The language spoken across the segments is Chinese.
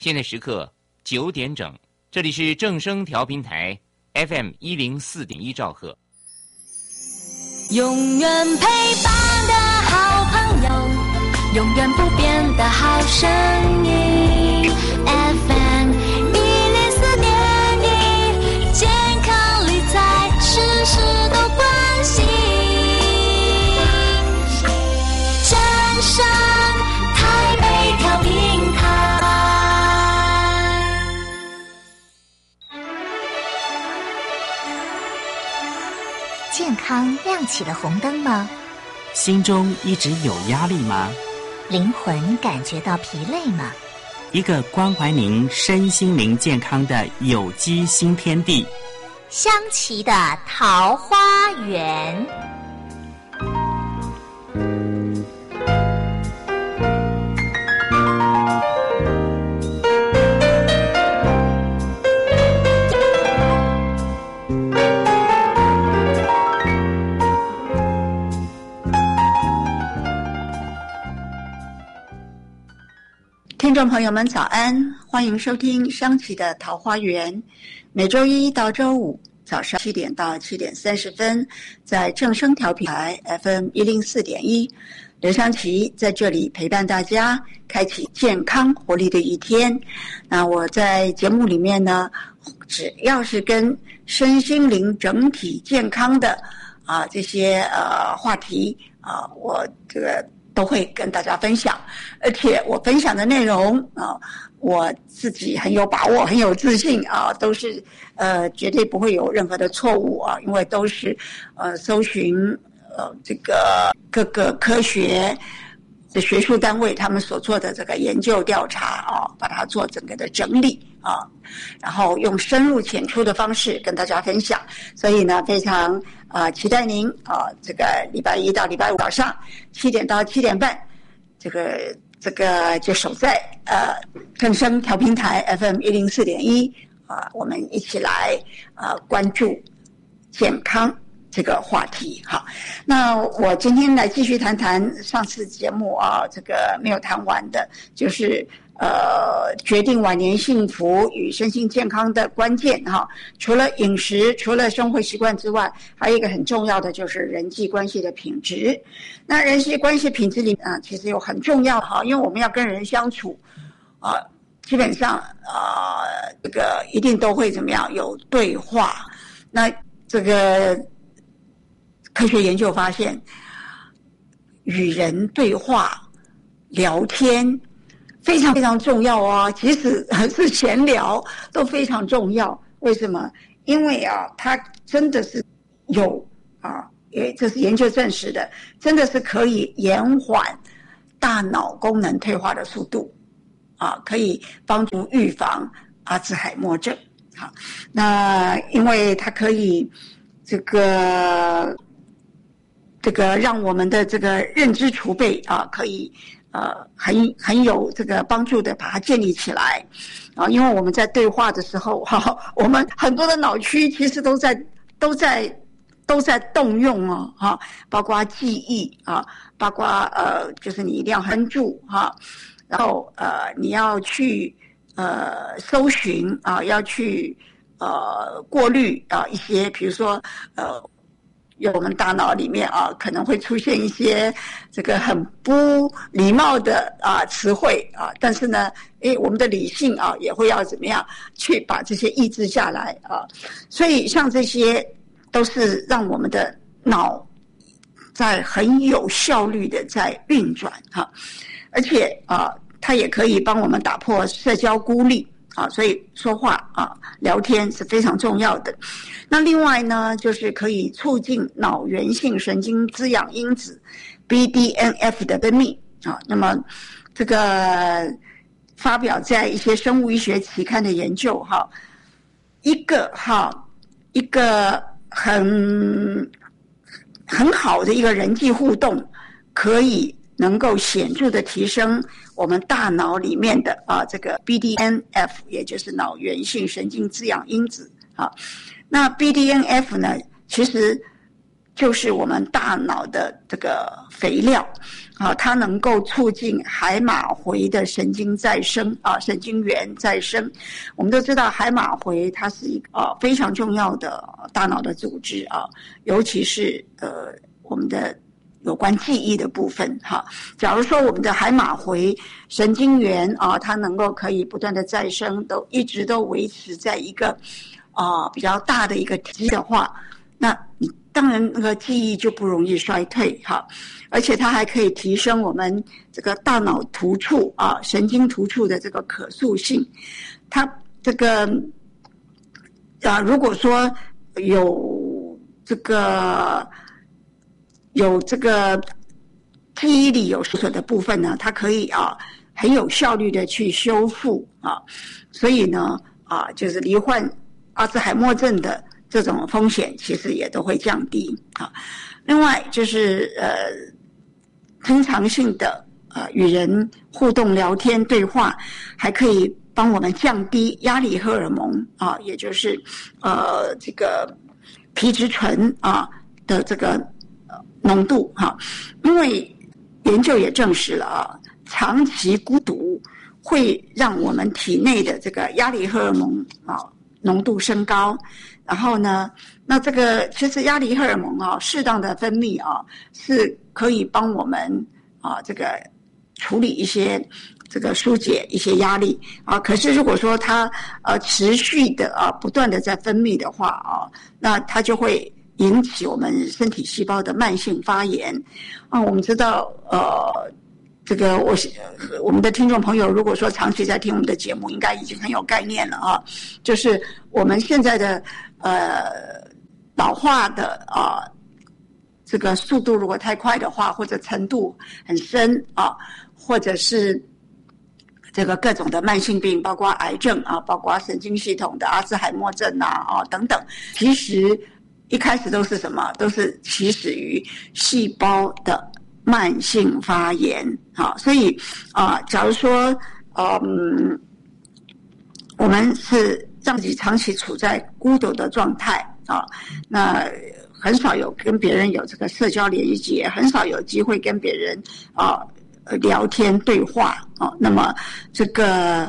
现在时刻9点整，这里是正声调频台 FM104.1兆赫。 永远陪伴的好朋友，永远不变的好声音 FM104.1，健康理财事事都关心，正声台北调频台。 健康亮起了红灯吗？ 心中一直有压力吗？ 灵魂感觉到疲累吗？ 一个关怀您身心灵健康的有机新天地， 香琪的桃花源。 听众朋友们早安，欢迎收听香琪的桃花源，每周一到周五早上7点到7点30分，在正声调频台 FM104.1，刘香琪在这里陪伴大家，开启健康活力的一天。那我在节目里面呢，只要是跟身心灵整体健康的这些话题我这个都会跟大家分享，而且我分享的内容我自己很有把握，很有自信都是绝对不会有任何的错误因为都是搜寻这个各个科学的学术单位他们所做的这个研究调查把它做整个的整理然后用深入浅出的方式跟大家分享。所以呢，非常期待您这个礼拜一到礼拜五早上7点到7点半，这个就守在正声调频台 FM104.1我们一起来关注健康这个话题。好，那我今天来继续谈谈上次节目这个没有谈完的，就是决定晚年幸福与身心健康的关键除了饮食，除了生活习惯之外，还有一个很重要的就是人际关系的品质。那人际关系品质里其实有很重要的因为我们要跟人相处基本上这个一定都会怎么样有对话。那这个科学研究发现，与人对话聊天非常非常重要即使是闲聊都非常重要。为什么？因为它真的是有因为这是研究证实的，真的是可以延缓大脑功能退化的速度可以帮助预防阿兹海默症。好，那因为它可以这个让我们的这个认知储备可以很有这个帮助的把它建立起来因为我们在对话的时候我们很多的脑区其实都在动用包括记忆包括就是你一定要专注然后你要去搜寻要去过滤一些，比如说有我们大脑里面可能会出现一些这个很不礼貌的词汇但是呢我们的理性也会要怎么样去把这些抑制下来所以像这些都是让我们的脑在很有效率的在运转而且它也可以帮我们打破社交孤立所以说话聊天是非常重要的。那另外呢，就是可以促进脑源性神经滋养因子 BDNF 的分泌那么这个发表在一些生物医学期刊的研究一个很好的一个人际互动可以能够显著的提升我们大脑里面的这个 BDNF， 也就是脑源性神经滋养因子那 BDNF 呢，其实就是我们大脑的这个肥料啊，它能够促进海马回的神经再生啊，神经元再生。我们都知道海马回它是一个非常重要的大脑的组织啊，尤其是我们的有关记忆的部分哈。假如说我们的海马回神经元啊，它能够可以不断的再生，都一直都维持在一个比较大的一个体积的话，那你当然那个记忆就不容易衰退哈。而且它还可以提升我们这个大脑突触啊，神经突触的这个可塑性。它这个如果说有这个记忆力有受损的部分呢，它可以很有效率的去修复啊，所以呢就是罹患阿兹海默症的这种风险其实也都会降低啊。另外就是通常性的与人互动聊天对话，还可以帮我们降低压力荷尔蒙啊，也就是这个皮质醇的这个浓度哈。因为研究也证实了长期孤独会让我们体内的这个压力荷尔蒙浓度升高。然后呢，那这个其实压力荷尔蒙适当的分泌是可以帮我们这个处理一些这个疏解一些压力可是如果说它持续的不断的在分泌的话那它就会引起我们身体细胞的慢性发炎我们知道这个我们的听众朋友如果说长期在听我们的节目，应该已经很有概念了就是我们现在的老化的这个速度如果太快的话，或者程度很深或者是这个各种的慢性病，包括癌症包括神经系统的阿兹海默症等等，其实一开始都是什么？都是起始于细胞的慢性发炎所以假如说我们是让自己长期处在孤独的状态那很少有跟别人有这个社交连接，很少有机会跟别人聊天对话那么这个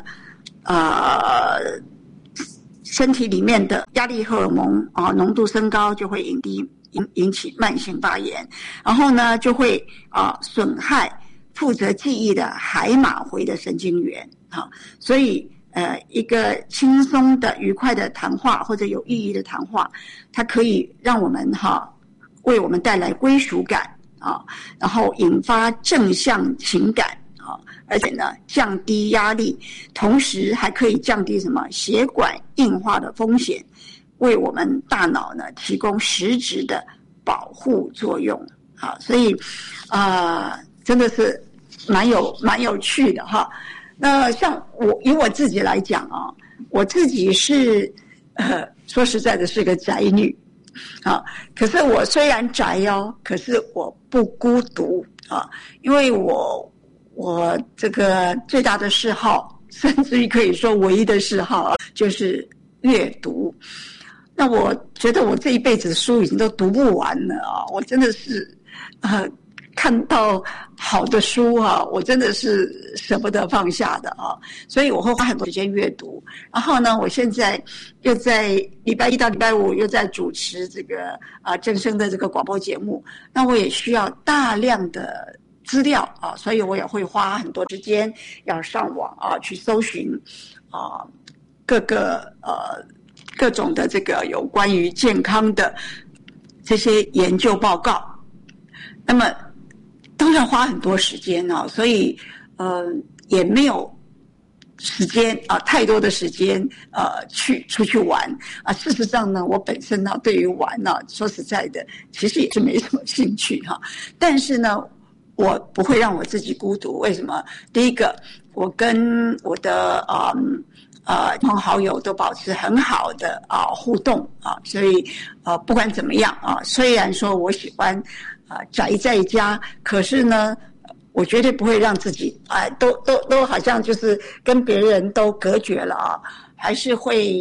身体里面的压力荷尔蒙浓度升高，就会引起慢性发炎，然后呢就会损害负责记忆的海马回的神经元所以一个轻松的愉快的谈话或者有意义的谈话，它可以让我们为我们带来归属感然后引发正向情感而且呢降低压力，同时还可以降低什么血管硬化的风险，为我们大脑呢提供实质的保护作用所以真的是蛮有趣的那像以我自己来讲我自己是说实在的是个宅女可是我虽然宅可是我不孤独因为我这个最大的嗜好，甚至于可以说唯一的嗜好就是阅读。那我觉得我这一辈子的书已经都读不完了我真的是看到好的书我真的是舍不得放下的所以我会花很多时间阅读。然后呢，我现在又在礼拜一到礼拜五又在主持这个正声的这个广播节目，那我也需要大量的资料所以我也会花很多时间要上网去搜寻各种的这个有关于健康的这些研究报告。那么当然花很多时间所以也没有时间太多的时间出去玩事实上呢，我本身对于玩说实在的其实也是没什么兴趣但是呢我不会让我自己孤独。为什么？第一个，我跟我的亲朋好友都保持很好的互动所以不管怎么样虽然说我喜欢宅在家，可是呢我绝对不会让自己都好像就是跟别人都隔绝了还是会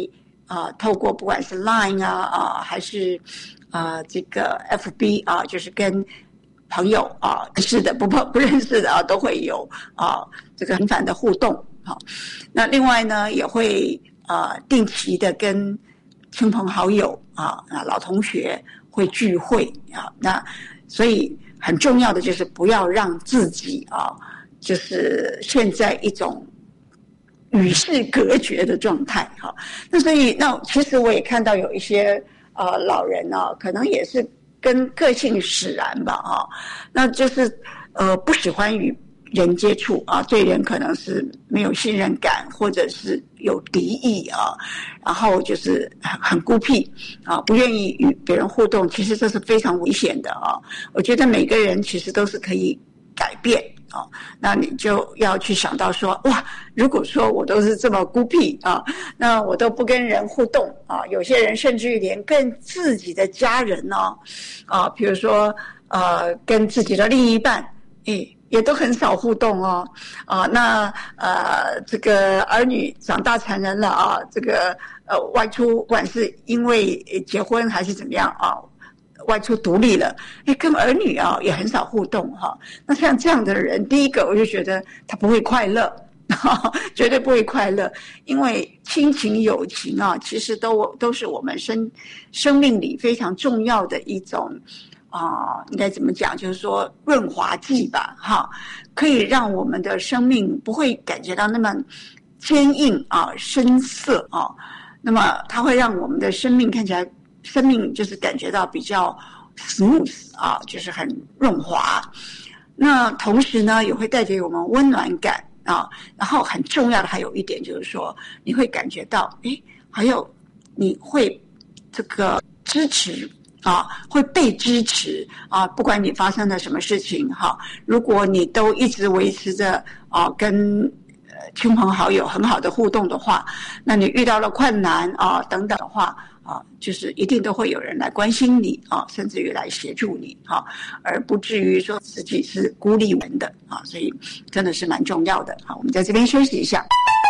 透过不管是 Line 还是这个 FB 就是跟朋友认识的不认识的都会有这个频繁的互动。好，那另外呢也会定期的跟亲朋好友老同学会聚会那所以很重要的就是不要让自己就是现在一种与世隔绝的状态那所以其实我也看到有一些老人可能也是跟个性使然吧那就是不喜欢与人接触对人可能是没有信任感，或者是有敌意然后就是很孤僻不愿意与别人互动，其实这是非常危险的我觉得每个人其实都是可以改变那你就要去想到说，哇，如果说我都是这么孤僻那我都不跟人互动有些人甚至于连跟自己的家人比如说跟自己的另一半也都很少互动那这个儿女长大成人了这个外出，不管是因为结婚还是怎么样外出独立了跟儿女也很少互动那像这样的人，第一个我就觉得他不会快乐绝对不会快乐，因为亲情友情其实都是我们生命里非常重要的一种应该怎么讲，就是说润滑剂吧可以让我们的生命不会感觉到那么坚硬深涩那么它会让我们的生命看起来，生命就是感觉到比较 smooth 就是很润滑。那同时呢也会带给我们温暖感然后很重要的还有一点就是说，你会感觉到还有你会这个支持会被支持不管你发生了什么事情如果你都一直维持着跟亲朋好友很好的互动的话，那你遇到了困难等等的话就是一定都会有人来关心你甚至于来协助你而不至于说自己是孤立无援的所以真的是蛮重要的我们在这边休息一下。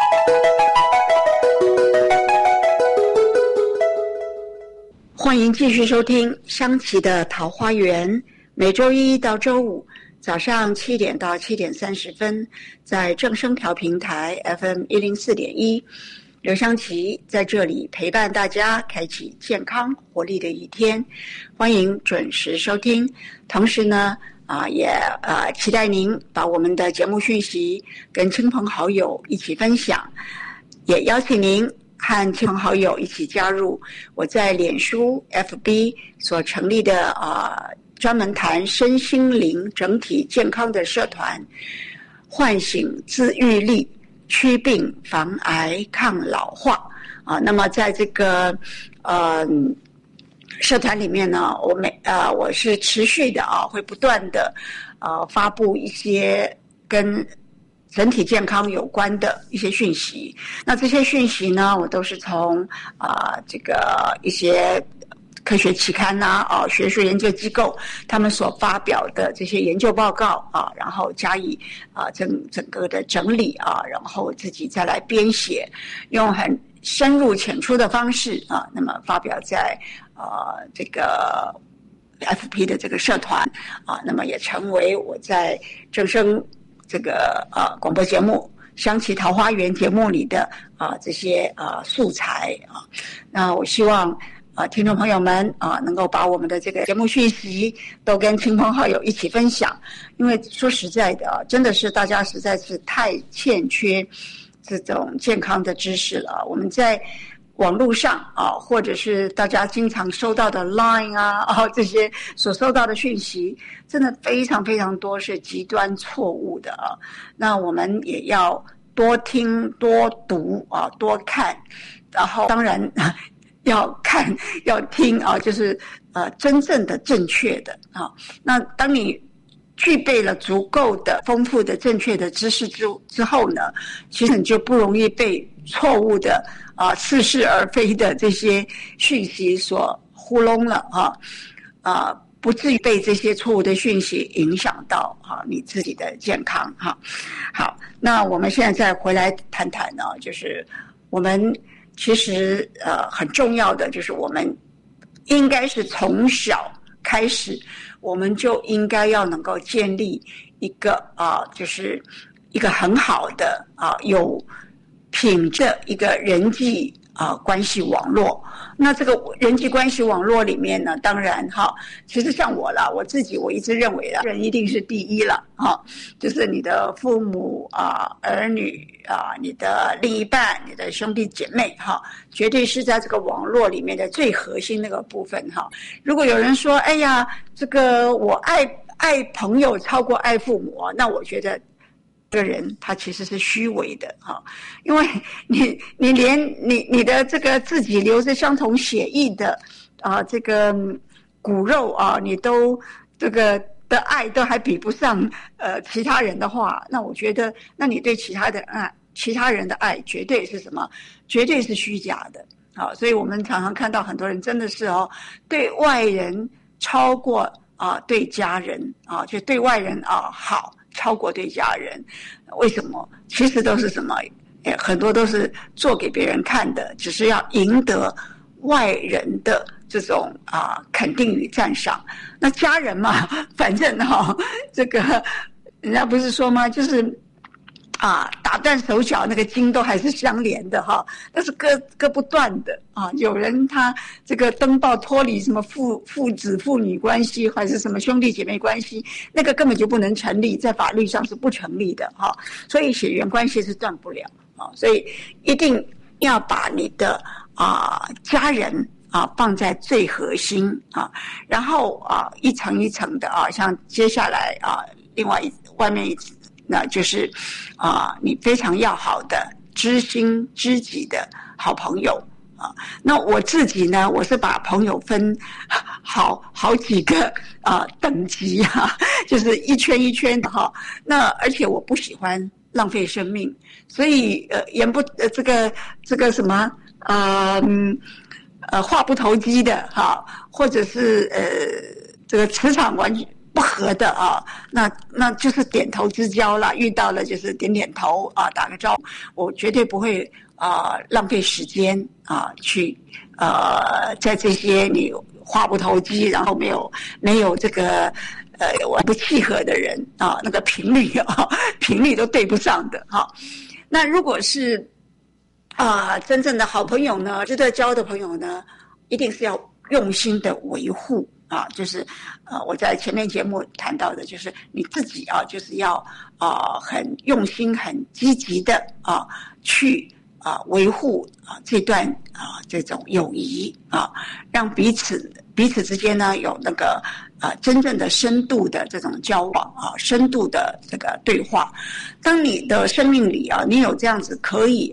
欢迎继续收听香琪的桃花源，每周一到周五早上7点到7点30分，在正声调频台 FM 104.1，刘香琪在这里陪伴大家，开启健康活力的一天。欢迎准时收听，同时呢也期待您把我们的节目讯息跟亲朋好友一起分享，也邀请您和亲朋好友一起加入我在脸书 FB 所成立的专门谈身心灵整体健康的社团，唤醒自愈力，祛病防癌抗老化那么在这个社团里面呢，我是持续的会不断的发布一些跟整体健康有关的一些讯息。那这些讯息呢，我都是从这个一些科学期刊学术研究机构他们所发表的这些研究报告然后加以整个的整理然后自己再来编写，用很深入浅出的方式那么发表在这个 FP 的这个社团那么也成为我在正声这个广播节目香琪桃花源节目里的这些素材那我希望听众朋友们能够把我们的这个节目讯息都跟亲朋好友一起分享，因为说实在的真的是大家实在是太欠缺这种健康的知识了。我们在网络上或者是大家经常收到的 Line 这些所收到的讯息，真的非常非常多是极端错误的那我们也要多听多读多看，然后当然要看要听就是真正的正确的那当你具备了足够的丰富的正确的知识之后呢，其实你就不容易被错误的似是而非的这些讯息所糊弄了不至于被这些错误的讯息影响到你自己的健康好，那我们现在再回来谈谈就是我们其实很重要的就是我们应该是从小开始，我们就应该要能够建立一个就是一个很好的有品质的一个人际关系网络。那这个人际关系网络里面呢，当然其实像我啦，我自己我一直认为啦，人一定是第一了就是你的父母儿女你的另一半，你的兄弟姐妹绝对是在这个网络里面的最核心那个部分如果有人说，哎呀，这个我爱朋友超过爱父母那我觉得这个人他其实是虚伪的因为你连你的这个自己流着相同血液的这个骨肉你都这个的爱都还比不上其他人的话，那我觉得那你对其他人的爱绝对是什么？绝对是虚假的所以我们常常看到很多人真的是对外人超过对家人就对外人好超过对家人。为什么？其实都是什么？很多都是做给别人看的，只是要赢得外人的这种肯定与赞赏。那家人嘛，反正这个人家不是说吗？就是打断手脚那个筋都还是相连的但是割不断的有人他这个登报脱离什么父子父女关系，还是什么兄弟姐妹关系，那个根本就不能成立，在法律上是不成立的所以血缘关系是断不了所以一定要把你的家人放在最核心然后一层一层的像接下来另外外面那就是你非常要好的知心知己的好朋友那我自己呢，我是把朋友分好几个等级就是一圈一圈的那而且我不喜欢浪费生命，所以这个什么话不投机的或者是这个磁场完全不合的那就是点头之交啦，遇到了就是点点头打个招呼，我绝对不会浪费时间去在这些你话不投机，然后没有这个不契合的人那个频率都对不上的那如果是真正的好朋友呢，值得交的朋友呢，一定是要用心的维护就是我在前面节目谈到的，就是你自己就是要很用心很积极的去维护这段这种友谊让彼此之间呢有那个真正的深度的这种交往深度的这个对话。当你的生命里你有这样子可以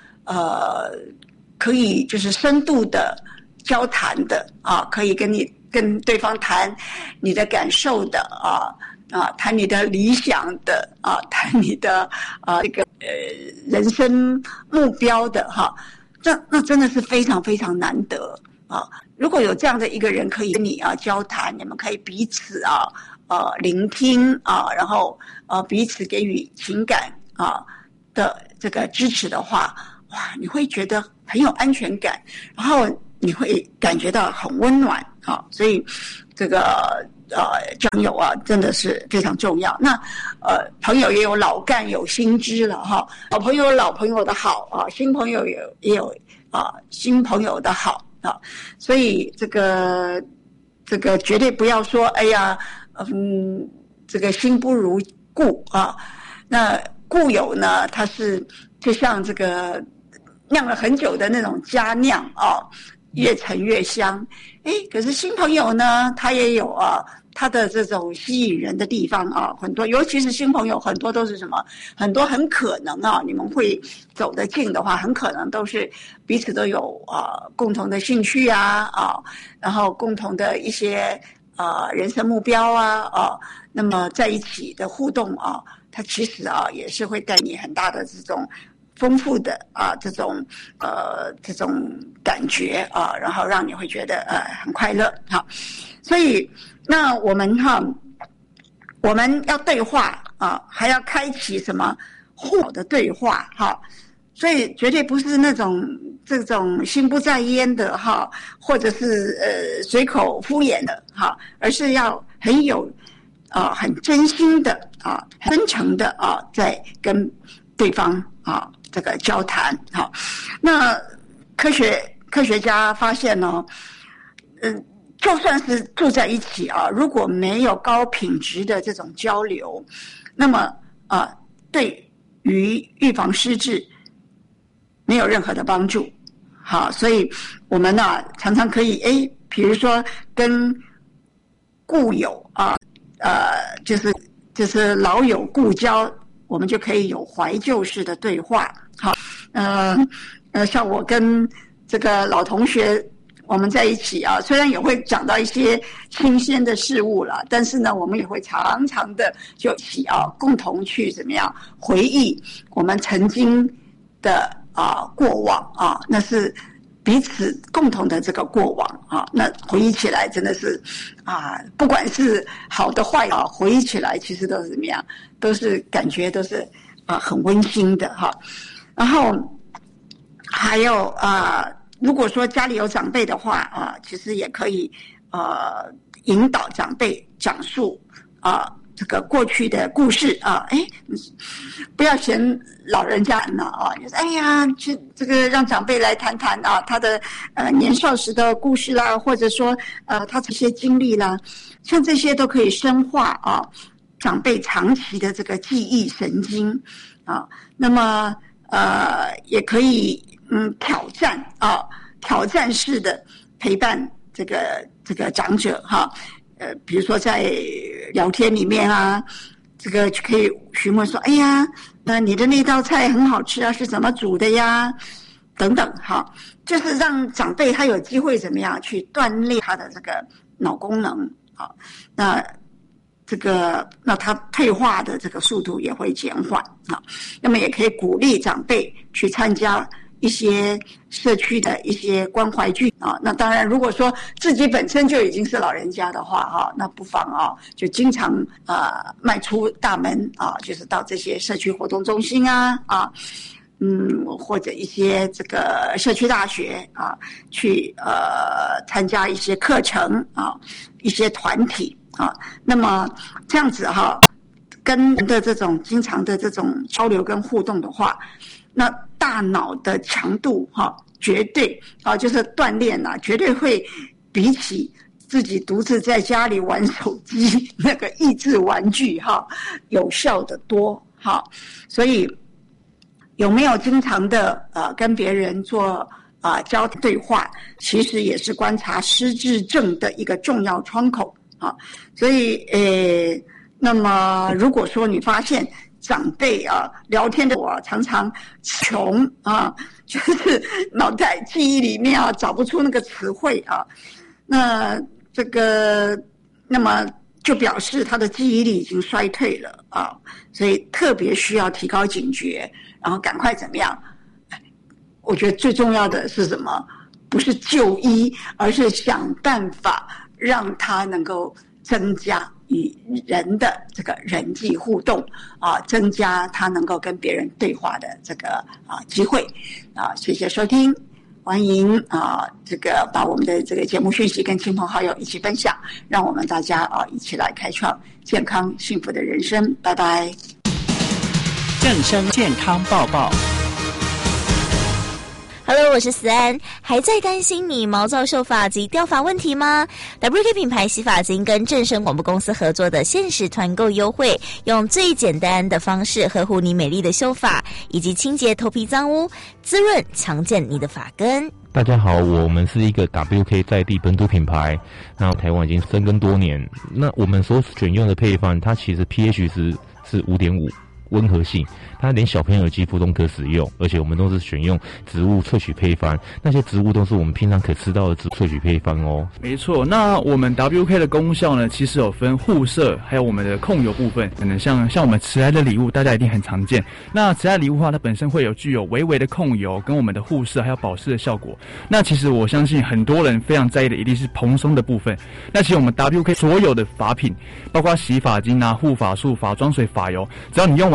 就是深度的交谈的可以跟对方谈你的感受的谈你的理想的谈你的这个人生目标的那真的是非常非常难得如果有这样的一个人可以跟你交谈，你们可以彼此聆听然后彼此给予情感的这个支持的话，哇，你会觉得很有安全感，然后你会感觉到很温暖所以这个交友真的是非常重要。那朋友也有老干有新知了老朋友有老朋友的好新朋友也有新朋友的好所以这个绝对不要说哎呀这个新不如故那故友呢，它是就像这个酿了很久的那种佳酿越陈越香。可是新朋友呢，他也有他的这种吸引人的地方很多，尤其是新朋友很多都是什么，很多很可能你们会走得近的话，很可能都是彼此都有共同的兴趣然后共同的一些人生目标那么在一起的互动它其实也是会带你很大的这种丰富的这种感觉然后让你会觉得很快乐所以那我们要对话还要开启什么互的对话所以绝对不是那种这种心不在焉的哈，或者是随口敷衍的哈，而是要很有很真心的很真诚的在跟对方这个交谈哈。那科学家发现呢，就算是住在一起如果没有高品质的这种交流，那么对于预防失智没有任何的帮助。好，所以我们常常可以比如说跟故友就是老友故交，我们就可以有怀旧式的对话。好，像我跟这个老同学我们在一起虽然也会讲到一些新鲜的事物了，但是呢，我们也会常常的就一起共同去怎么样回忆我们曾经的过往那是彼此共同的这个过往那回忆起来真的是不管是好的坏回忆起来其实都是怎么样，都是感觉都是很温馨的哈。然后还有如果说家里有长辈的话其实也可以引导长辈讲述这个过去的故事不要嫌老人家就是哎呀，这个让长辈来谈谈他的年少时的故事啦，或者说他这些经历啦，像这些都可以深化长辈长期的这个记忆神经那么也可以挑战式的陪伴这个长者比如说在聊天里面这个就可以询问说，哎呀，你的那道菜很好吃是怎么煮的呀？等等就是让长辈他有机会怎么样去锻炼他的这个脑功能那他退化的这个速度也会减缓那么也可以鼓励长辈去参加一些社区的一些关怀剧那当然如果说自己本身就已经是老人家的话那不妨就经常迈出大门就是到这些社区活动中心或者一些这个社区大学去参加一些课程一些团体那么这样子跟人的这种经常的这种交流跟互动的话，那大脑的强度绝对就是锻炼绝对会比起自己独自在家里玩手机那个益智玩具有效的多所以有没有经常的跟别人做交谈对话，其实也是观察失智症的一个重要窗口所以那么如果说你发现长辈聊天的我常常穷就是脑袋记忆里面找不出那个词汇那么就表示他的记忆力已经衰退了所以特别需要提高警觉，然后赶快怎么样？我觉得最重要的是什么？不是就医，而是想办法让他能够增加与人的这个人际互动增加他能够跟别人对话的这个机会谢谢收听，欢迎这个把我们的这个节目讯息跟亲朋好友一起分享，让我们大家一起来开创健康幸福的人生。拜拜。 正声健康报报。 Hello， 我是思安。还在担心你毛躁秀发及掉发问题吗？ WK 品牌洗发精跟正声广播公司合作的限时团购优惠，用最简单的方式呵护你美丽的秀发，以及清洁头皮脏污，滋润强健你的发根。 大家好，我们是一个 WK 在地本土品牌，那台湾已经深耕多年。那我们所选用的配方，它其实 pH 是 5.5。温和性，它连小朋友的肌肤都可使用，而且我们都是选用植物萃取配方，那些植物都是我们平常可吃到的植物萃取配方哦。 没错，那我们 WK 的功效呢，其实有分护色，还有我们的控油部分。可能像我们迟来的礼物，大家一定很常见。那迟来礼物的话，它本身会具有微微的控油，跟我们的护色还有保湿的效果。那其实我相信很多人非常在意的，一定是蓬松的部分。那其实我们 WK 所有的发品，包括洗发精护发素、发妆水、发油，只要你用完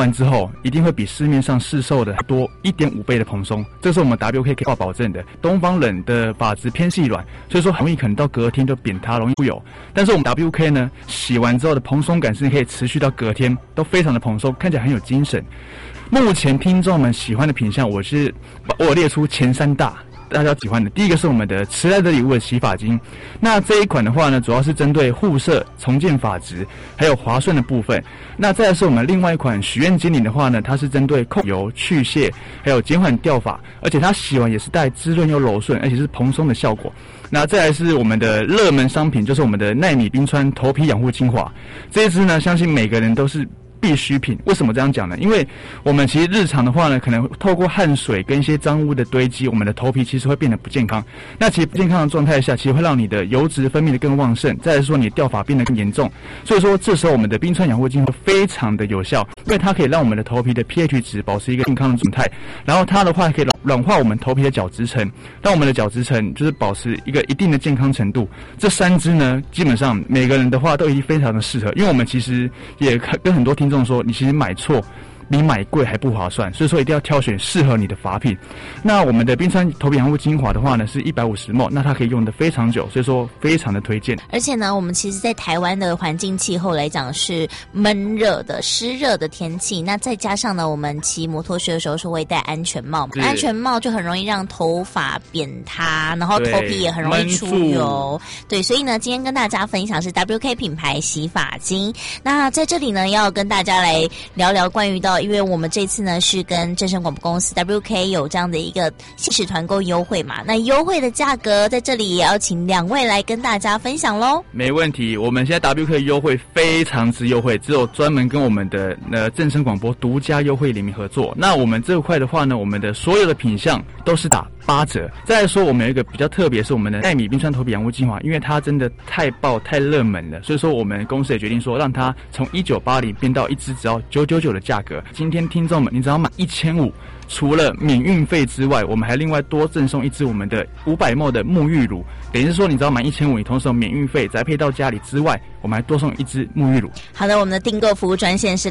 完之后，一定会比市面上市售的多 1.5 倍的蓬松，这是我们 WK 可以保证的。东方人的发质偏细软，所以说很容易可能到隔天就扁塌，容易出油。但是我们 WK 呢，洗完之后的蓬松感是可以持续到隔天，都非常的蓬松，看起来很有精神。目前听众们喜欢的品项，我有列出前3大。大家喜欢的第一个是我们的迟来的礼物的洗发精，那这一款的话呢，主要是针对护色、重建发质，还有滑顺的部分。那再来是我们另外一款许愿精灵的话呢，它是针对控油、去屑，还有减缓掉发，而且它洗完也是带滋润又柔顺，而且是蓬松的效果。那再来是我们的热门商品，就是我们的奈米冰川头皮养护精华，这一支呢，相信每个人都是必需品。为什么这样讲呢？因为我们其实日常的话呢，可能透过汗水跟一些脏污的堆积，我们的头皮其实会变得不健康。那其实不健康的状态下，其实会让你的油脂分泌的更旺盛，再来说你的掉发变得更严重。所以说这时候我们的冰川养护精华非常的有效，因为它可以让我们的头皮的 pH 值保持一个健康的状态，然后它的话可以软化我们头皮的角质层，让我们的角质层就是保持一个一定的健康程度。这3支呢，基本上每个人的话都已经非常的适合，因为我们其实也跟很多听众说，你其实买错比买贵还不划算，所以说一定要挑选适合你的发品。那我们的冰川头皮养护精华的话呢，是150ml， 那它可以用得非常久，所以说非常的推荐。 而且呢，我们其实在台湾的环境气候来讲是闷热的、湿热的天气，那再加上呢，我们骑摩托车的时候是会戴安全帽，安全帽就很容易让头发扁塌，然后头皮也很容易出油。对，所以呢，今天跟大家分享是 WK 品牌洗发精。那在这里呢，要跟大家来聊聊关于到，因为我们这次呢是跟正声广播公司 WK 有这样的一个限时团购优惠嘛，那优惠的价格在这里也要请2位来跟大家分享咯。 没问题，我们现在 WK 优惠非常之优惠，只有专门跟我们的正声广播独家优惠联名合作。那我们这块的话呢，我们的所有的品项都是打8折。再来说我们有一个比较特别，是我们的奈米冰川头皮养护精华，因为它真的太爆太热门了，所以说我们公司也决定说让它从1980变到一支只要999的价格。今天听众们，你只要买1500，除了免运费之外，我们还另外多赠送一支我们的500ml的沐浴乳，等于是说你只要买1500，你同时有免运费宅配到家里之外，我们还多送一支沐浴乳。 好的，我们的订购服务专线是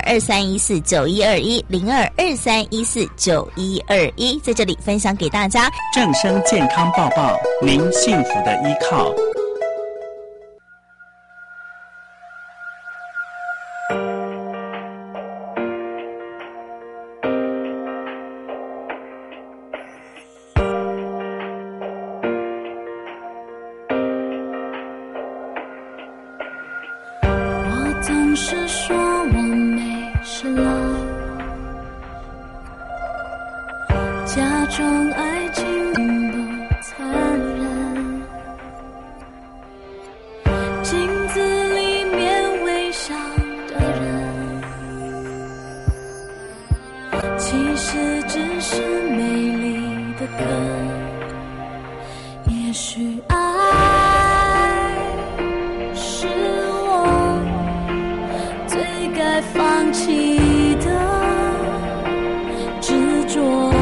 0223149121 0223149121，在这里分享给大家正声健康报报，您幸福的依靠。 是说我没事了，假装爱情不残忍，镜子里面微笑的人，其实只是美丽的梗，也许爱是该放弃的执着。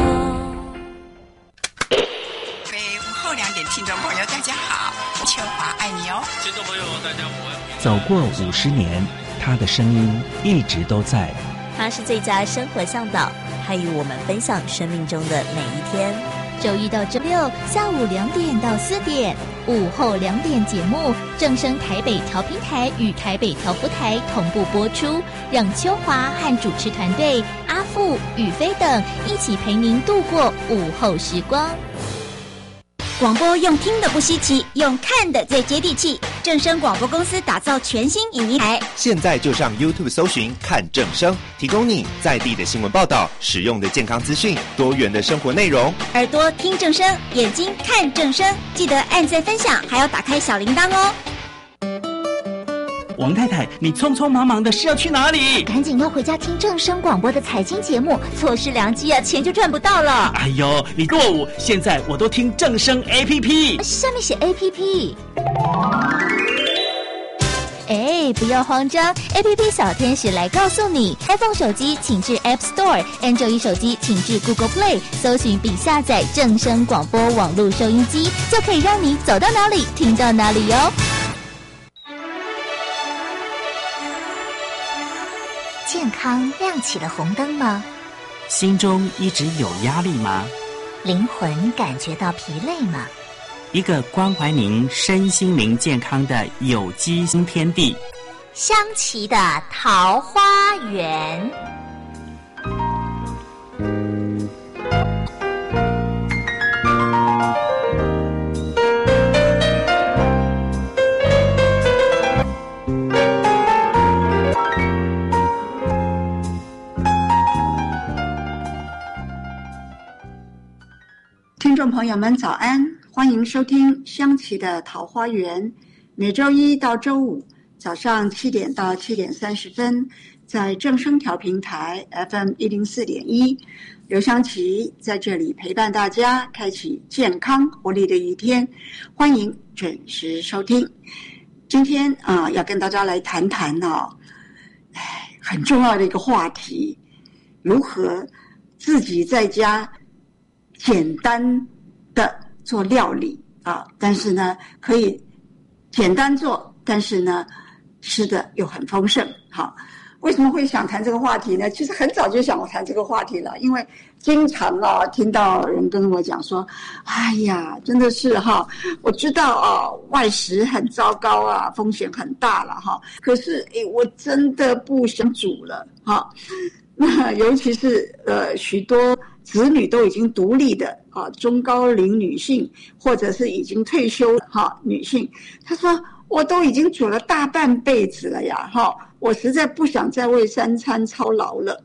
各位午后2点听众朋友，大家好，秋华爱你哦。听众朋友，大家好。 走过50年，他的声音一直都在。 他是最佳生活向导，他与我们分享生命中的每一天。 周一到周六下午2点到4点，午后2点节目正声台北调频台与台北调福台同步播出，让秋华和主持团队阿富、宇飞等一起陪您度过午后时光。 广播用听的不稀奇，用看的最接地气。正声广播公司打造全新影音台， 现在就上 YouTube 搜寻看正声，提供你在地的新闻报道、实用的健康资讯、多元的生活内容。 耳朵听正声，眼睛看正声，记得按赞分享，还要打开小铃铛哦。 王太太，你匆匆忙忙的是要去哪里？ 赶紧要回家听正声广播的财经节目，错失良机啊，钱就赚不到了。 哎呦，你落伍！现在我都听正声 APP， 下面写 APP。哎，不要慌张 ，APP 小天使来告诉你 ，iPhone 手机请至 App Store，Android 手机请至 Google Play， 搜寻并下载正声广播网络收音机，就可以让你走到哪里听到哪里哟。 健康康亮起了红灯吗？ 心中一直有压力吗？ 灵魂感觉到疲累吗？ 一个关怀您身心灵健康的有机新天地， 香琪的桃花源。 听众朋友们早安，欢迎收听香琪的桃花源，每周一到周五早上7点到7点30分，在正声调频台 FM 104.1，刘香琪在这里陪伴大家，开启健康活力的一天，欢迎准时收听。今天要跟大家来谈谈很重要的一个话题，如何自己在家简单的做料理但是呢可以简单做，但是呢吃的又很丰盛。好，为什么会想谈这个话题呢？其实很早就想谈这个话题了，因为经常听到人跟我讲说，哎呀，真的是我知道外食很糟糕风险很大了可是我真的不想煮了那尤其是许多子女都已经独立的中高龄女性，或者是已经退休女性，她说我都已经煮了大半辈子了呀我实在不想再为3餐操劳了。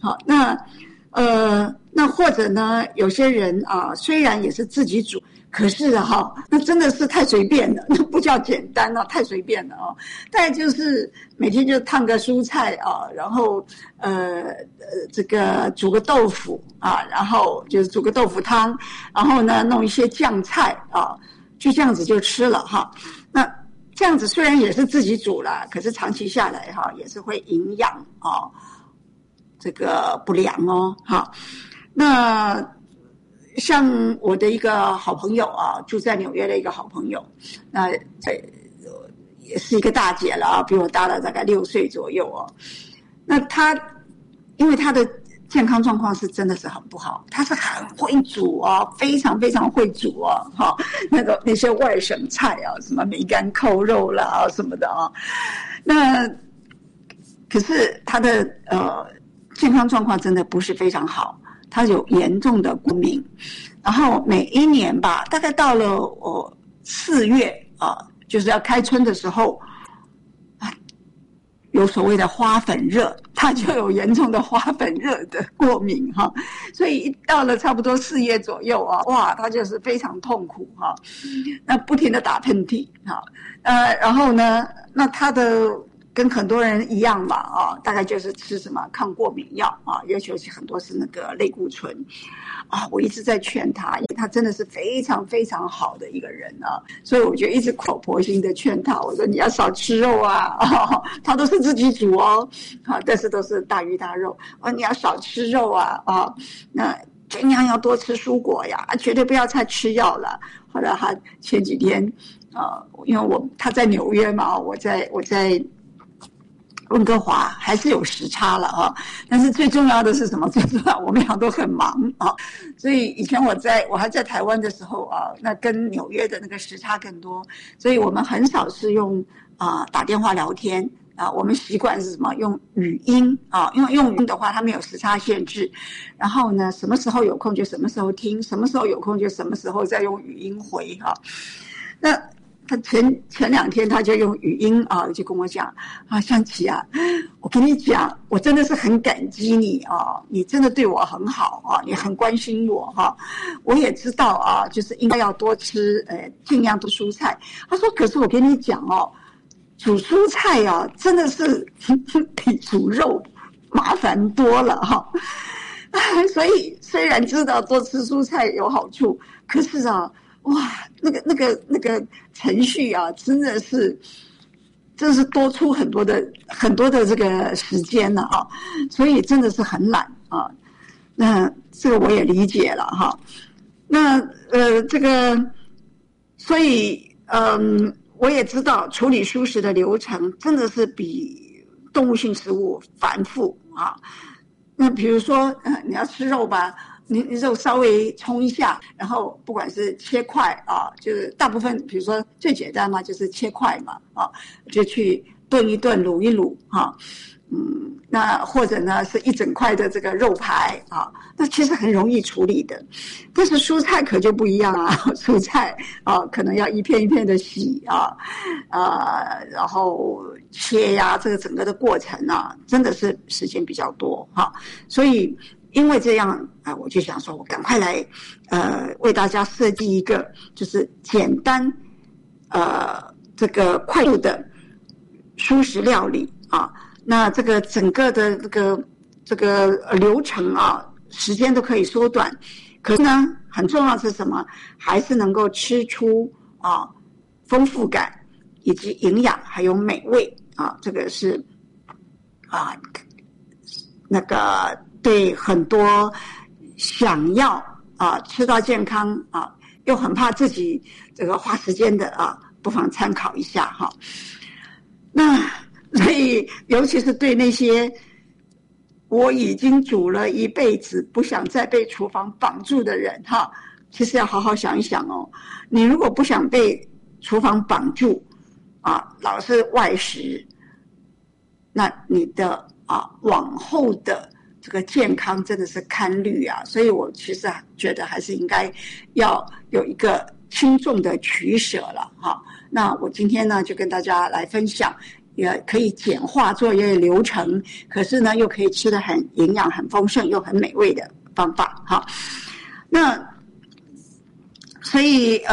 那或者呢，有些人虽然也是自己煮，可是那真的是太随便了，那不叫简单太随便了大概就是每天就烫个蔬菜然后这个煮个豆腐然后就是煮个豆腐汤，然后呢弄一些酱菜就这样子就吃了那这样子虽然也是自己煮了，可是长期下来也是会营养这个不良那像我的一个好朋友住在纽约的一个好朋友，那也是一个大姐了比我大了大概6岁左右那她因为她的健康状况是真的是很不好，她是很会煮非常非常会煮那些外省菜什么梅干扣肉啦什么的那可是她的健康状况真的不是非常好，她有严重的过敏，然后每一年吧，大概到了4月就是要开春的时候有所谓的花粉热，他就有严重的花粉热的过敏所以一到了差不多4月左右哇，他就是非常痛苦那不停的打喷嚏然后呢，那他的跟很多人一样吧大概就是吃什么抗过敏药尤其很多是那个类固醇我一直在劝他，因为他真的是非常非常好的一个人所以我就一直口婆心的劝他，我说你要少吃肉他都是自己煮但是都是大鱼大肉你要少吃肉那尽量要多吃蔬果呀绝对不要再吃药了。后来他前几天因为他在纽约嘛，我在温哥华还是有时差了但是最重要的是什么？最重要我们俩都很忙所以以前我还在台湾的时候那跟纽约的那个时差更多，所以我们很少是用打电话聊天我们习惯是什么？用语音因为用语音的话它没有时差限制，然后呢什么时候有空就什么时候听，什么时候有空就什么时候再用语音回那他前2天他就用语音就跟我讲香琪我跟你讲，我真的是很感激你你真的对我很好你很关心我我也知道就是应该要多吃尽量多蔬菜。他说可是我跟你讲煮蔬菜真的是比煮肉麻烦多了所以虽然知道多吃蔬菜有好处，可是哇，那个程序真的是多出很多的这个时间了所以真的是很懒那这个我也理解了那这个所以我也知道处理蔬食的流程真的是比动物性食物繁复啊。那比如说你要吃肉吧，你肉稍微冲一下，然后不管是切块啊，就是大部分比如说最简单嘛，就是切块嘛啊，就去炖一炖卤一卤啊。那或者呢是一整块的这个肉排啊，那其实很容易处理的。但是蔬菜可就不一样啊，蔬菜啊可能要一片一片的洗啊，然后切呀，这个整个的过程啊，真的是时间比较多哈。所以因为这样啊，我就想说我赶快来为大家设计一个就是简单这个快速的蔬食料理啊。那这个整个的这个流程啊，时间都可以缩短，可是呢，很重要的是什么？还是能够吃出丰富感，以及营养，还有美味啊。这个是那个对很多想要吃到健康又很怕自己这个花时间的不妨参考一下哈。那所以，尤其是对那些我已经煮了一辈子，不想再被厨房绑住的人哈，其实要好好想一想哦。你如果不想被厨房绑住老是外食，那你的往后的这个健康真的是堪虑啊。所以我其实觉得还是应该要有一个轻重的取舍了哈。那我今天呢，就跟大家来分享。也可以简化作业流程，可是呢又可以吃得很营养、很丰盛又很美味的方法哈。那所以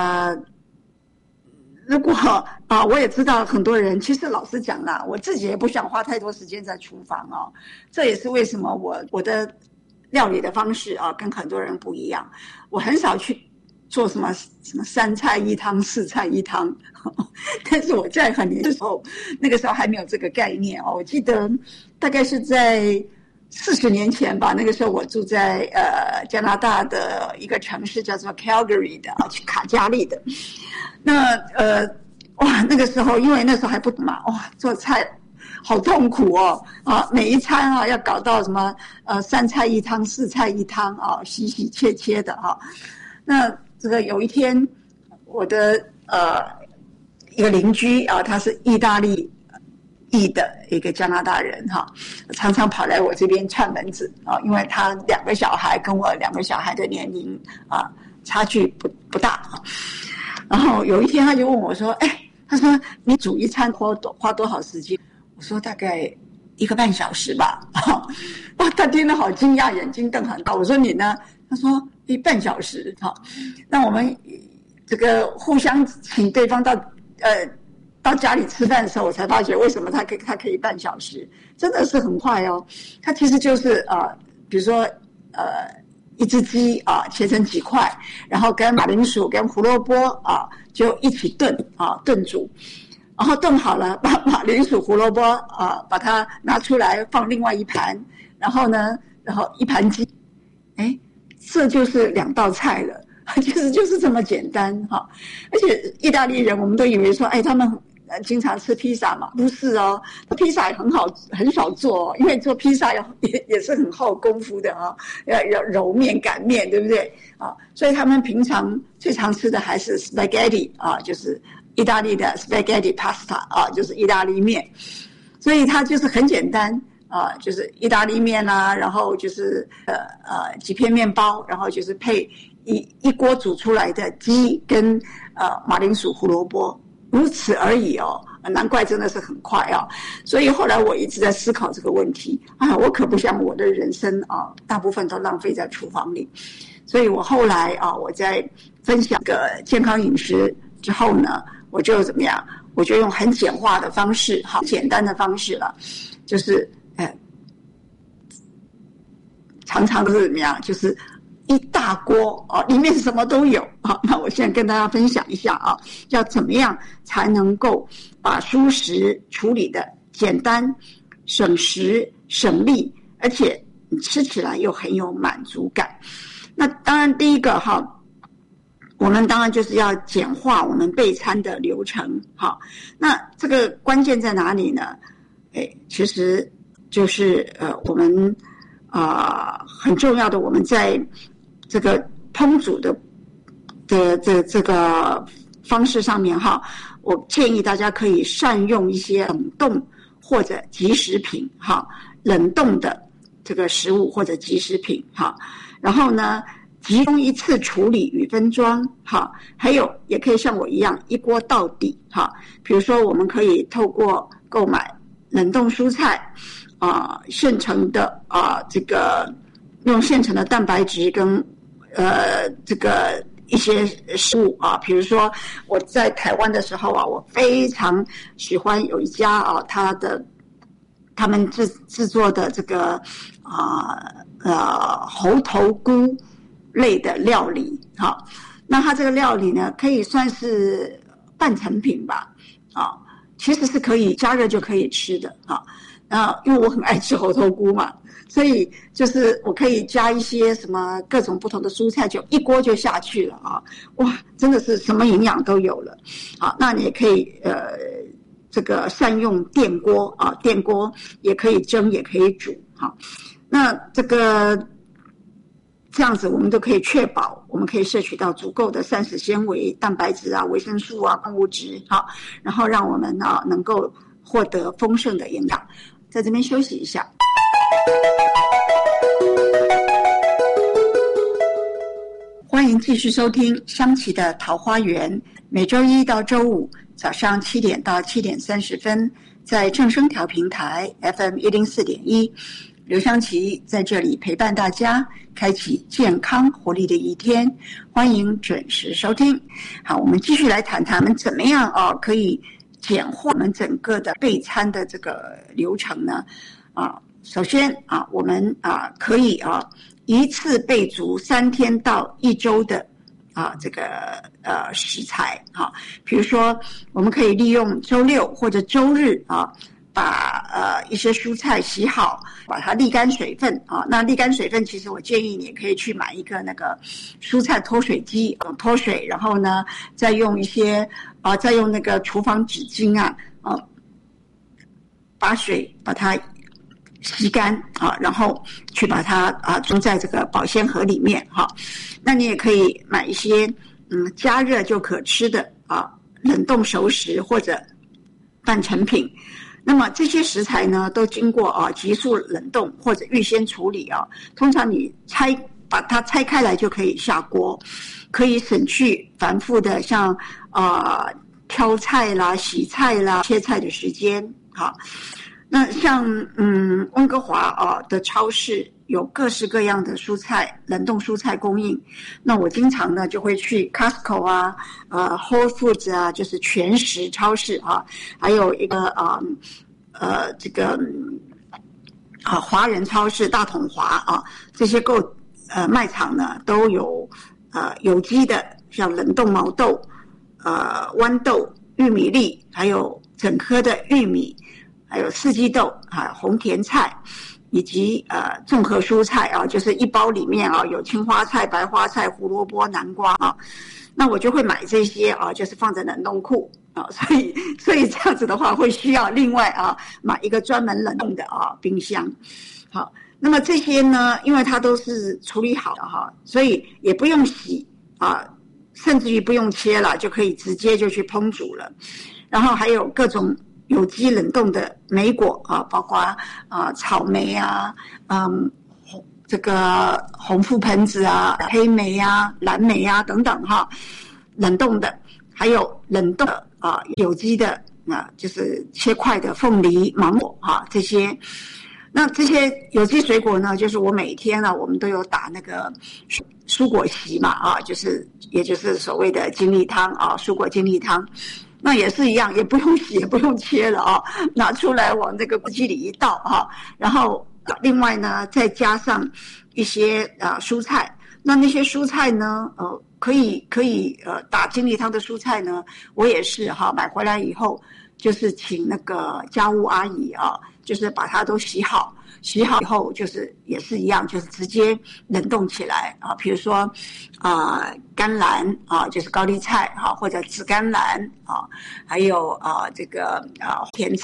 如果我也知道很多人，其实老实讲啦，我自己也不想花太多时间在厨房哦。这也是为什么我的料理的方式跟很多人不一样。我很少去做什么3菜1汤4菜1汤，但是我在很年轻的时候，那个时候还没有这个概念我记得大概是在40年前吧，那个时候我住在加拿大的一个城市叫做 Calgary 的去卡加利的。那那个时候因为那时候还不懂嘛，做菜好痛苦每一餐要搞到什么3菜1汤4菜1汤洗洗切切的那这个有一天，我的一个邻居他是意大利裔的一个加拿大人常常跑来我这边串门子因为他2个小孩跟我2个小孩的年龄差距不大然后有一天他就问我说：“他说你煮一餐花多少时间？”我说大概1个半小时吧。他听得好惊讶，眼睛瞪很大。我说你呢？他说1半小时。那我们这个互相请对方到家里吃饭的时候，我才发觉为什么他可以半小时，真的是很快哦。他其实就是比如说一只鸡切成几块，然后跟马铃薯跟胡萝卜就一起炖煮。然后炖好了，把马铃薯、胡萝卜把它拿出来放另外一盘，然后一盘鸡，这就是2道菜了，其实就是这么简单而且意大利人我们都以为说，他们经常吃披萨嘛，不是哦，披萨也很少做因为做披萨也是很耗功夫的要揉面擀面，对不对所以他们平常最常吃的还是 spaghetti 就是意大利的 spaghetti pasta 就是意大利面，所以它就是很简单就是意大利面然后就是几片面包，然后就是配一锅煮出来的鸡跟马铃薯、胡萝卜，如此而已难怪真的是很快所以后来我一直在思考这个问题我可不想我的人生大部分都浪费在厨房里，所以我后来我在分享个健康饮食之后呢，我就怎么样？我就用很简化的方式，简单的方式了，就是常常都是怎么样？就是一大锅里面什么都有那我现在跟大家分享一下要怎么样才能够把蔬食处理的简单、省时、省力，而且你吃起来又很有满足感。那当然，第一个我们当然就是要简化我们备餐的流程那这个关键在哪里呢？其实就是我们很重要的，我们在这个烹煮的这个方式上面哈，我建议大家可以善用一些冷冻或者即食品哈，冷冻的这个食物或者即食品哈，然后呢集中一次处理与分装哈，还有也可以像我一样一锅到底哈。比如说我们可以透过购买冷冻蔬菜现成的这个用现成的蛋白质跟这个一些食物比如说我在台湾的时候我非常喜欢有一家他们制作的这个猴头菇类的料理那它这个料理呢可以算是半成品吧其实是可以加热就可以吃的因为我很爱吃猴头菇嘛，所以就是我可以加一些什么各种不同的蔬菜，就一锅就下去了哇，真的是什么营养都有了那你也可以这个善用电锅电锅也可以蒸也可以煮那这样子我们都可以确保我们可以摄取到足够的膳食纤维、蛋白质维生素矿物质然后让我们能够获得丰盛的营养。在这边休息一下。欢迎继续收听香琪的桃花源，每周一到周五早上7点到7点30分，在正声调频台 FM 104.1，刘香琪在这里陪伴大家，开启健康活力的一天，欢迎准时收听。好，我们继续来谈谈我们怎么样可以简化我们整个的备餐的这个流程呢？首先我们可以一次备足3天到1周的这个食材比如说我们可以利用周六或者周日把一些蔬菜洗好，把它沥干水分那沥干水分其实我建议你也可以去买一个那个蔬菜脱水机脱水，然后呢再用一些再用那个厨房纸巾把水把它吸干然后去把它装在这个保鲜盒里面那你也可以买一些加热就可吃的冷冻熟食或者半成品。那么这些食材呢都经过急速冷冻或者预先处理通常你把它拆开来就可以下锅，可以省去繁复的像挑菜啦、洗菜啦、切菜的时间那像温哥华的超市有各式各样的蔬菜，冷冻蔬菜供应。那我经常呢就会去 Costco Whole Foods 就是全食超市还有一个这个华人超市大统华这些卖场呢都有有机的，像冷冻毛豆、豌豆、玉米粒，还有整颗的玉米。还有四季豆红甜菜，以及综合蔬菜就是一包里面有青花菜、白花菜、胡萝卜、南瓜那我就会买这些就是放在冷冻库所以这样子的话会需要另外买一个专门冷冻的冰箱。好，那么这些呢，因为它都是处理好的所以也不用洗甚至于不用切了，就可以直接就去烹煮了。然后还有各种有机冷冻的莓果包括草莓这个红覆盆子黑莓蓝莓等等冷冻的，还有冷冻的有机的就是切块的凤梨、芒果这些。那这些有机水果呢，就是我每天我们都有打那个蔬果昔嘛也就是所谓的精力汤蔬果精力汤。那也是一样，也不用洗也不用切了拿出来往这个锅机里一倒然后另外呢再加上一些蔬菜。那些蔬菜呢可以打精力汤的蔬菜呢，我也是买回来以后就是请那个家务阿姨就是把它都洗好以后就是也是一样，就是直接冷冻起来比如说甘蓝就是高丽菜或者紫甘蓝还有这个甜菜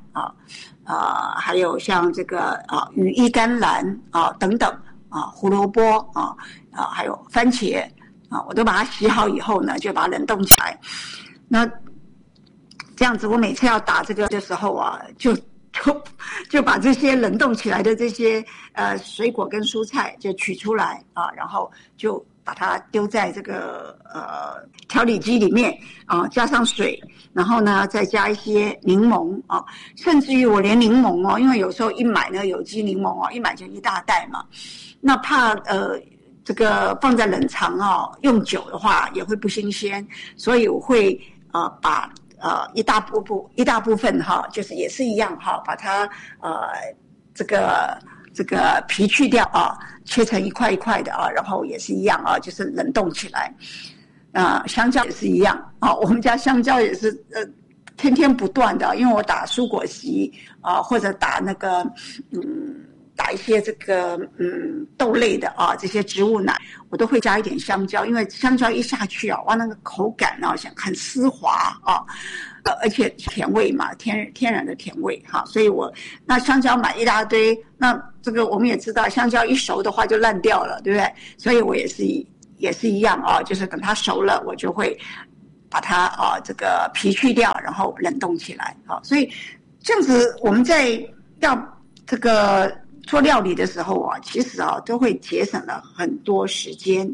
还有像这个羽衣甘蓝等等胡萝卜还有番茄我都把它洗好以后呢，就把它冷冻起来。那这样子，我每次要打这个的时候就把这些冷冻起来的这些水果跟蔬菜就取出来然后就把它丢在这个调理机里面加上水，然后呢再加一些柠檬甚至于我连柠檬因为有时候一买呢有机柠檬一买就一大袋嘛，那怕这个放在冷藏用久的话也会不新鲜，所以我会把一大部分就是也是一样把它这个皮去掉切成一块一块的然后也是一样就是冷冻起来。香蕉也是一样我们家香蕉也是天天不断的，因为我打蔬果昔或者打那个打一些这个豆类的这些植物奶，我都会加一点香蕉，因为香蕉一下去哇那个口感很丝滑而且甜味嘛，天然的甜味所以那香蕉买一大堆，那这个我们也知道香蕉一熟的话就烂掉了，对不对？所以我也是一样就是等它熟了，我就会把它这个皮去掉，然后冷冻起来所以这样子我们在要这个做料理的时候其实都会节省了很多时间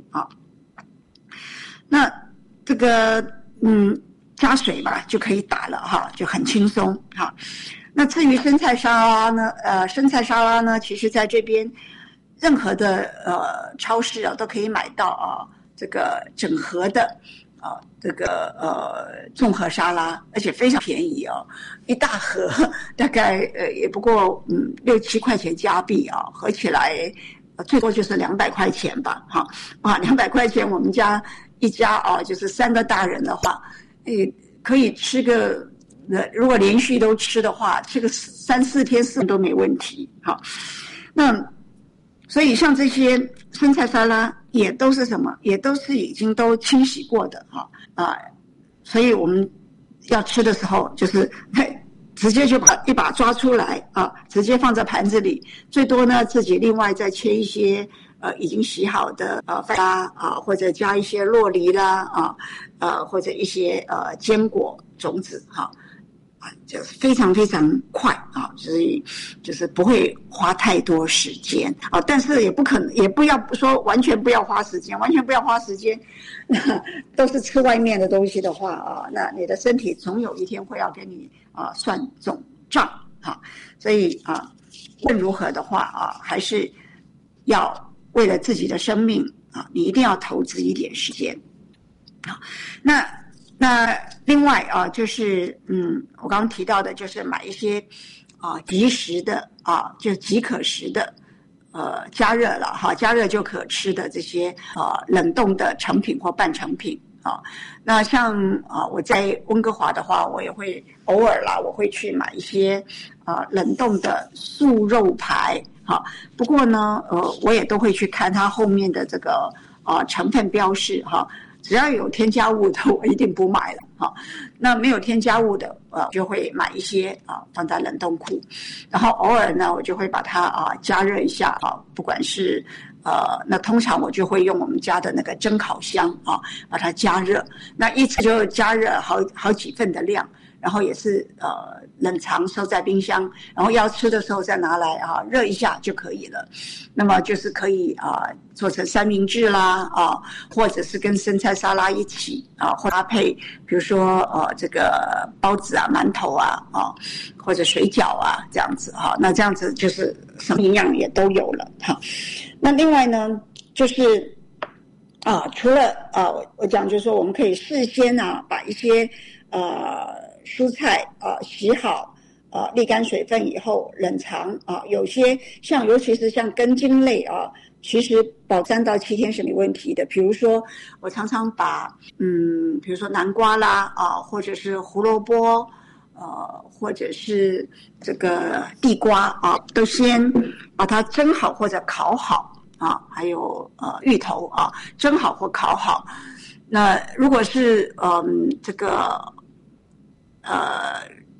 那这个加水吧就可以打了就很轻松那至于生菜沙拉呢，其实在这边任何的超市都可以买到这个整盒的这个综合沙拉，而且非常便宜一大盒大概也不过6-7块钱加币合起来最多就是200块钱吧200块钱我们家一家就是3个大人的话可以吃个如果连续都吃的话，吃个3-4天4天都没问题那所以像这些生菜沙拉也都是什么？也都是已经都清洗过的所以我们要吃的时候就是直接就把一把抓出来直接放在盘子里，最多呢自己另外再切一些已经洗好的饭啦或者加一些酪梨啦或者一些坚果种子就是非常非常快所以就是不会花太多时间但是也不要说完全不要花时间，都是吃外面的东西的话那你的身体总有一天会要跟你算总账所以无论如何的话还是要为了自己的生命你一定要投资一点时间那另外就是我刚刚提到的就是买一些即食的就即可食的加热了加热就可吃的这些冷冻的成品或半成品那像我在温哥华的话，我也会偶尔我会去买一些冷冻的素肉排不过呢我也都会去看它后面的这个成分标示只要有添加物的我一定不买了那没有添加物的就会买一些放在冷冻库，然后偶尔呢我就会把它加热一下不管是那通常我就会用我们家的那个蒸烤箱把它加热，那一次就加热好几份的量，然后也是冷藏收在冰箱，然后要吃的时候再拿来热一下就可以了。那么就是可以做成三明治啦或者是跟生菜沙拉一起或搭配，比如说这个包子馒头或者水饺这样子那这样子就是什么营养也都有了那另外呢就是除了我讲就是说我们可以事先把一些蔬菜洗好沥干水分以后冷藏有些尤其是像根茎类其实保3到7天是没问题的。比如说我常常把比如说南瓜啦或者是胡萝卜或者是这个地瓜都先把它蒸好或者烤好还有芋头蒸好或烤好。那如果是这个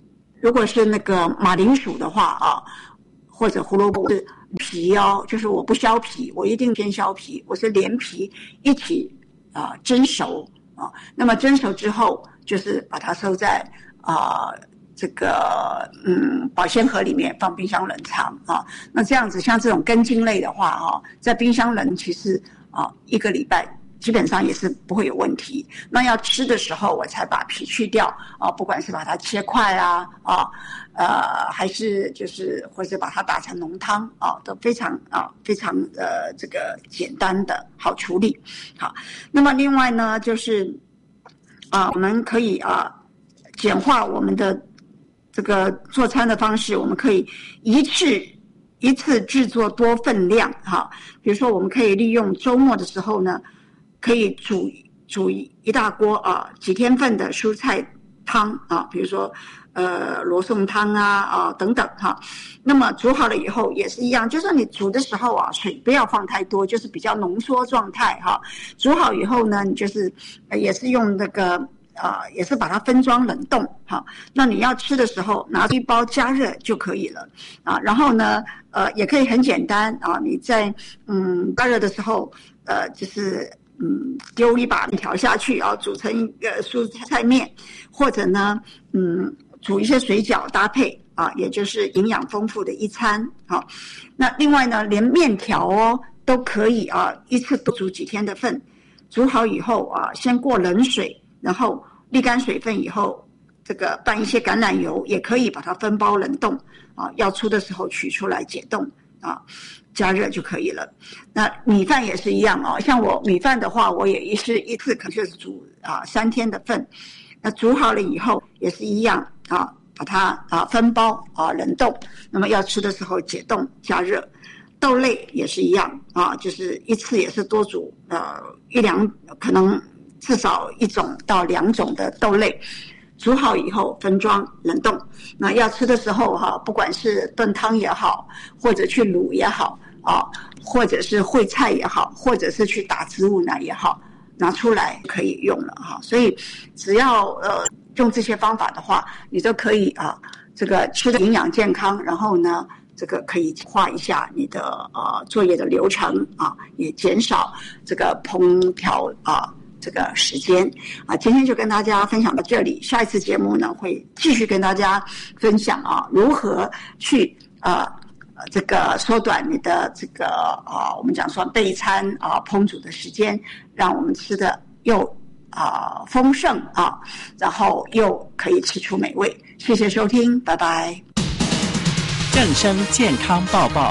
如果是那个马铃薯的话啊，或者胡萝卜是皮哦，就是我不削皮，我一定先削皮，我是连皮一起蒸熟啊。那么蒸熟之后，就是把它收在这个保鲜盒里面放冰箱冷藏啊。那这样子像这种根茎类的话在冰箱冷其实1个礼拜基本上也是不会有问题。那要吃的时候我才把皮去掉不管是把它切块还是就是或者把它打成浓汤都非常这个简单的好处理。好，那么另外呢就是我们可以简化我们的这个做餐的方式，我们可以一次制作多份量比如说我们可以利用周末的时候呢，可以煮一大锅几天份的蔬菜汤比如说罗宋汤等等那么煮好了以后也是一样，就是你煮的时候水不要放太多，就是比较浓缩状态煮好以后呢，你就是也是用那个也是把它分装冷冻那你要吃的时候拿一包加热就可以了然后呢也可以很简单你在加热的时候就是丢一把面条下去煮成一个蔬菜面，或者呢煮一些水饺搭配也就是营养丰富的一餐那另外呢连面条都可以一次多煮几天的份，煮好以后先过冷水，然后沥干水分以后，这个拌一些橄榄油，也可以把它分包冷冻要出的时候取出来解冻加热就可以了。那米饭也是一样像我米饭的话，我也是一次可能就是煮3天的份，那煮好了以后也是一样把它分包冷冻，那么要吃的时候解冻加热。豆类也是一样就是一次也是多煮可能至少1种到2种的豆类，煮好以后分装冷冻。那要吃的时候不管是炖汤也好，或者去卤也好或者是烩菜也好，或者是去打植物奶也好，拿出来可以用了所以只要用这些方法的话，你都可以这个吃的营养健康，然后呢这个可以简化一下你的作业的流程也减少这个烹调这个时间今天就跟大家分享到这里，下一次节目呢会继续跟大家分享如何去这个缩短你的这个我们讲说备餐烹煮的时间，让我们吃的又丰盛然后又可以吃出美味。谢谢收听，拜拜。 正声健康报报。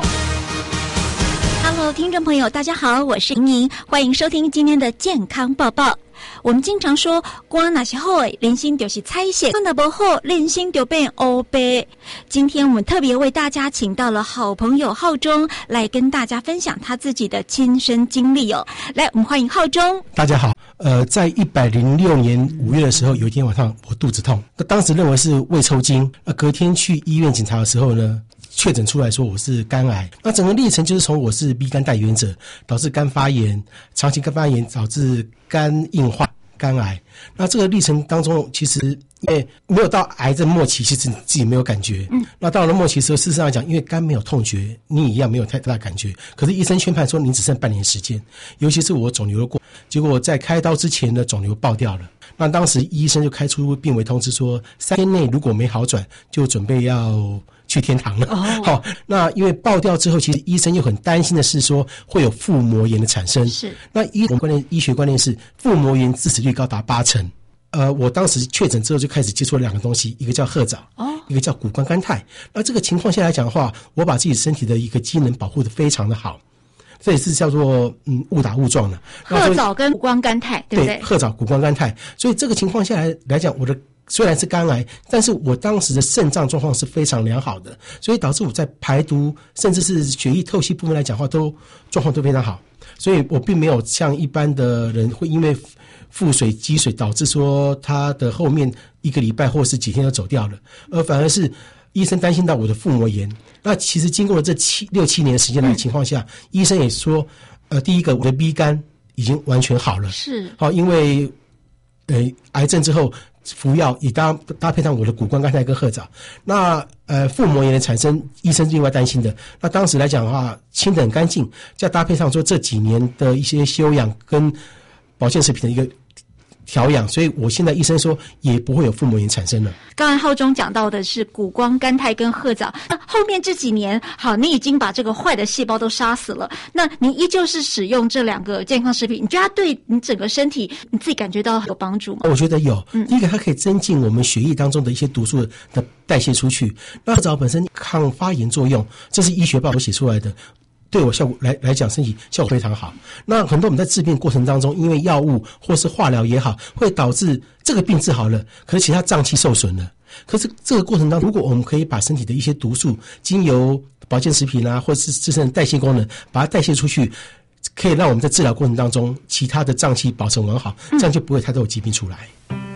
Hello， 听众朋友，大家好，我是莹莹，欢迎收听今天的健康报报。我们经常说，肝哪些好诶，人心就是彩色；肝哪不好，人心就变黑白。今天我们特别为大家请到了好朋友浩中来跟大家分享他自己的亲身经历来，我们欢迎浩中。 大家好，在106年5月的时候，有一天晚上我肚子痛，那当时认为是胃抽筋，隔天去医院检查的时候呢，确诊出来说我是肝癌。那整个历程就是从我是 B 肝带原者，导致肝发炎，长期肝发炎导致肝硬化、肝癌。那这个历程当中，其实因为没有到癌症末期，其实自己没有感觉。那到了末期的时候，事实上来讲，因为肝没有痛觉，你一样没有太大感觉。可是医生宣判说你只剩半年时间，尤其是我肿瘤的结果在开刀之前呢，肿瘤爆掉了。那当时医生就开出病危通知说，3天内如果没好转，就准备要去天堂了。好，那因为爆掉之后，其实医生又很担心的是说会有腹膜炎的产生。是，那医学观念是腹膜炎致死率高达80%。我当时确诊之后就开始接触了2个东西，一个叫褐藻，一个叫谷胱甘肽。那这个情况下来讲的话，我把自己身体的一个机能保护得非常的好。这也是叫做误打误撞的。 褐藻跟谷胱甘肽，对不对？ 对，褐藻、谷胱甘肽。所以这个情况下来讲，我的虽然是肝癌，但是我当时的肾脏状况是非常良好的，所以导致我在排毒甚至是血液透析部分来讲话都状况都非常好。所以我并没有像一般的人会因为腹水积水导致说他的后面1个礼拜或是几天就走掉了，而反而是医生担心到我的腹膜炎。那其实经过了这6、7年的时间的情况下，医生也说，第一个我的 B 肝已经完全好了，是好，因为癌症之后服药，也搭配上我的谷胱甘肽跟褐藻。那腹膜炎的产生，医生另外担心的。那当时来讲的话，清得很干净，再搭配上说这几年的一些休养跟保健食品的一个调养，所以我现在医生说也不会有腹膜炎产生了。 刚才浩中讲到的是谷胱甘肽跟褐藻，那后面这几年，好，你已经把这个坏的细胞都杀死了，那你依旧是使用这2个健康食品，你觉得它对你整个身体你自己感觉到有帮助吗？ 我觉得有，第一个它可以增进我们血液当中的一些毒素的代谢出去。那褐藻本身抗发炎作用，这是医学报告写出来的。对我效果来讲，身体效果非常好。那很多我们在治病过程当中，因为药物或是化疗也好，会导致这个病治好了，可是其他脏器受损了。可是这个过程当中，如果我们可以把身体的一些毒素，经由保健食品啊，或是自身的代谢功能，把它代谢出去，可以让我们在治疗过程当中，其他的脏器保存完好，这样就不会太多有疾病出来。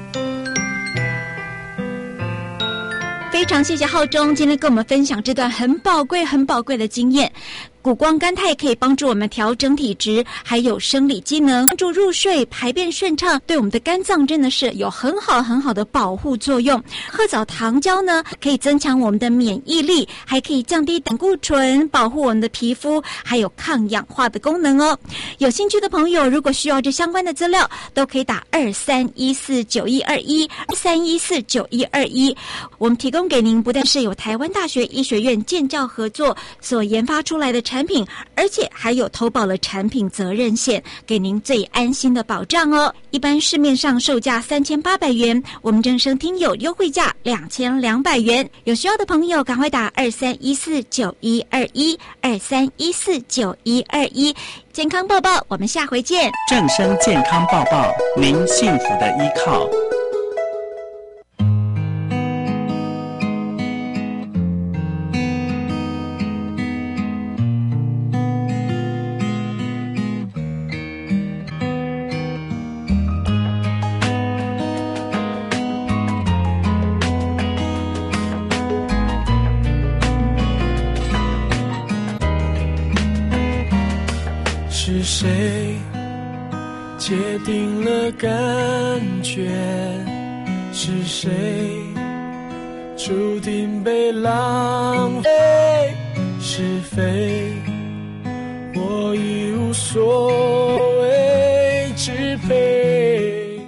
非常谢谢浩中今天跟我们分享这段很宝贵的经验。谷胱甘肽可以帮助我们调整体质，还有生理机能，帮助入睡、排便顺畅，对我们的肝脏真的是有很好的保护作用。褐藻糖胶呢，可以增强我们的免疫力，还可以降低胆固醇，保护我们的皮肤，还有抗氧化的功能哦。有兴趣的朋友，如果需要这相关的资料，都可以打23149121，23149121。我们提供给您不但是有台湾大学医学院建教合作所研发出来的产品，而且还有投保了产品责任险，给您最安心的保障哦。一般市面上售价3800元，我们正声听友优惠价2200元。有需要的朋友赶快打23149121，23149121。健康报报，我们下回见。 正声健康报报，您幸福的依靠。 是谁界定了感觉？是谁注定被浪费？是非我已无所谓支配。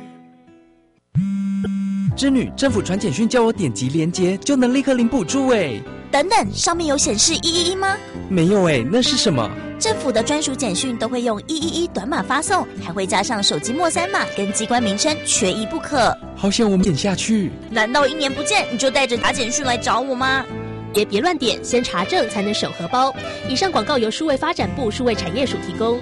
织女，政府传简讯叫我点击连结就能立刻领补助诶。 等等，上面有显示111吗？ 没有诶，那是什么？ 政府的专属简讯都会用111短码发送，还会加上手机末3码跟机关名称，缺一不可。 好险我们点下去。 难道1年不见你就带着假简讯来找我吗？ 也别乱点，先查证才能守荷包。以上广告由数位发展部数位产业署提供。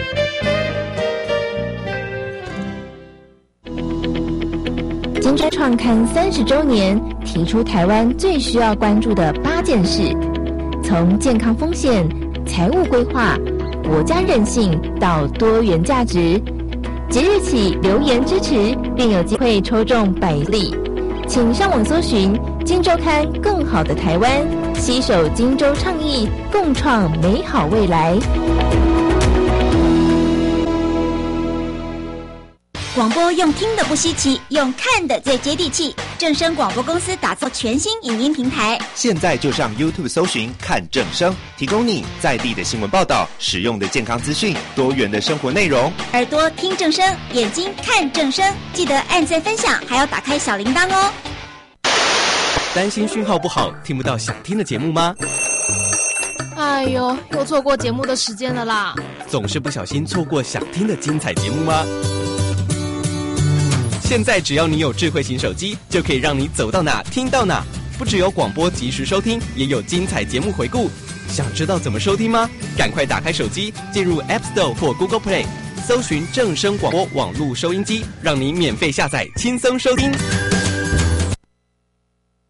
金砖创刊30周年，提出台湾最需要关注的8件事，从健康风险、财务规划、国家韧性到多元价值。即日起留言支持，并有机会抽中100例。请上网搜寻《金周刊》，更好的台湾，携手金州倡议，共创美好未来。 广播用听的不稀奇，用看的最接地气。正声广播公司打造全新影音平台， 现在就上 YouTube 搜寻看正声，提供你在地的新闻报道、实用的健康资讯、多元的生活内容。 耳朵听正声，眼睛看正声，记得按赞分享，还要打开小铃铛哦。 担心讯号不好，听不到想听的节目吗？ 哎呦，又错过节目的时间了啦！ 总是不小心错过想听的精彩节目吗？现在只要你有智慧型手机，就可以让你走到哪听到哪。不只有广播及时收听，也有精彩节目回顾。想知道怎么收听吗？赶快打开手机，进入 App Store 或 Google Play， 搜寻正声广播网络收音机，让你免费下载，轻松收听。